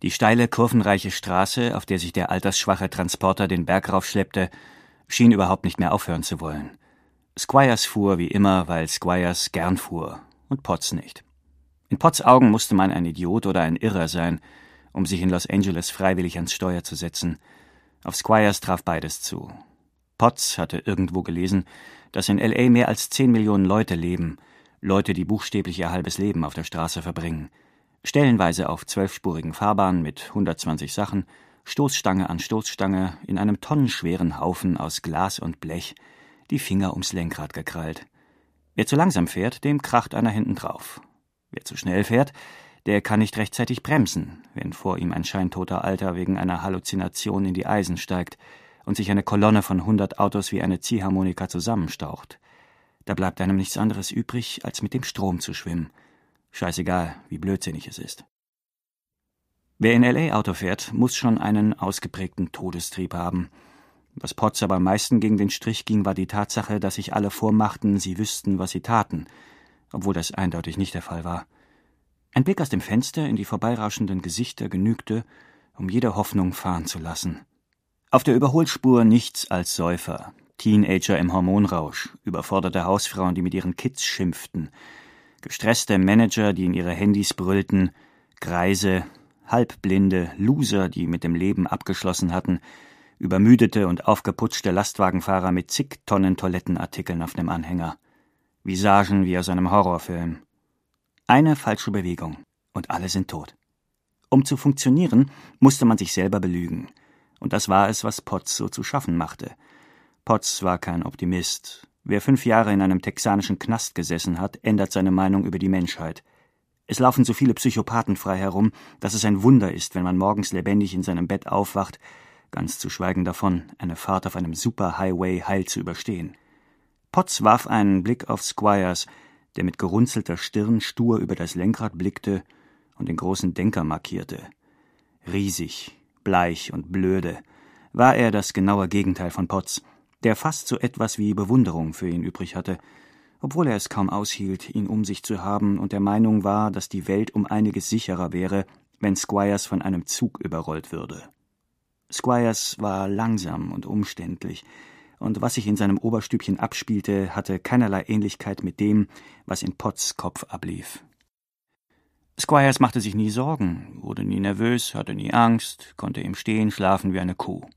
Die steile, kurvenreiche Straße, auf der sich der altersschwache Transporter den Berg raufschleppte, schien überhaupt nicht mehr aufhören zu wollen. Squires fuhr wie immer, weil Squires gern fuhr, und Potts nicht. In Potts Augen musste man ein Idiot oder ein Irrer sein, um sich in Los Angeles freiwillig ans Steuer zu setzen. Auf Squires traf beides zu. Potts hatte irgendwo gelesen, dass in L.A. mehr als 10 Millionen Leute leben, Leute, die buchstäblich ihr halbes Leben auf der Straße verbringen. Stellenweise auf 12-spurigen Fahrbahnen mit 120 Sachen, Stoßstange an Stoßstange, in einem tonnenschweren Haufen aus Glas und Blech, die Finger ums Lenkrad gekrallt. Wer zu langsam fährt, dem kracht einer hinten drauf. Wer zu schnell fährt, der kann nicht rechtzeitig bremsen, wenn vor ihm ein scheintoter Alter wegen einer Halluzination in die Eisen steigt und sich eine Kolonne von 100 Autos wie eine Ziehharmonika zusammenstaucht. Da bleibt einem nichts anderes übrig, als mit dem Strom zu schwimmen. Scheißegal, wie blödsinnig es ist. Wer in L.A. Auto fährt, muss schon einen ausgeprägten Todestrieb haben. Was Potts aber am meisten gegen den Strich ging, war die Tatsache, dass sich alle vormachten, sie wüssten, was sie taten, obwohl das eindeutig nicht der Fall war. Ein Blick aus dem Fenster in die vorbeirauschenden Gesichter genügte, um jede Hoffnung fahren zu lassen. Auf der Überholspur nichts als Säufer, Teenager im Hormonrausch, überforderte Hausfrauen, die mit ihren Kids schimpften, gestresste Manager, die in ihre Handys brüllten, Greise, Halbblinde, Loser, die mit dem Leben abgeschlossen hatten, übermüdete und aufgeputschte Lastwagenfahrer mit zig Tonnen Toilettenartikeln auf dem Anhänger. Visagen wie aus einem Horrorfilm. Eine falsche Bewegung und alle sind tot. Um zu funktionieren, musste man sich selber belügen. Und das war es, was Potts so zu schaffen machte. Potts war kein Optimist. Wer 5 Jahre in einem texanischen Knast gesessen hat, ändert seine Meinung über die Menschheit. Es laufen so viele Psychopathen frei herum, dass es ein Wunder ist, wenn man morgens lebendig in seinem Bett aufwacht, ganz zu schweigen davon, eine Fahrt auf einem Superhighway heil zu überstehen. Potts warf einen Blick auf Squires, der mit gerunzelter Stirn stur über das Lenkrad blickte und den großen Denker markierte. Riesig, bleich und blöde war er das genaue Gegenteil von Potts, der fast so etwas wie Bewunderung für ihn übrig hatte, obwohl er es kaum aushielt, ihn um sich zu haben und der Meinung war, dass die Welt um einiges sicherer wäre, wenn Squires von einem Zug überrollt würde. Squires war langsam und umständlich, und was sich in seinem Oberstübchen abspielte, hatte keinerlei Ähnlichkeit mit dem, was in Potts Kopf ablief. Squires machte sich nie Sorgen, wurde nie nervös, hatte nie Angst, konnte im Stehen schlafen wie eine Kuh.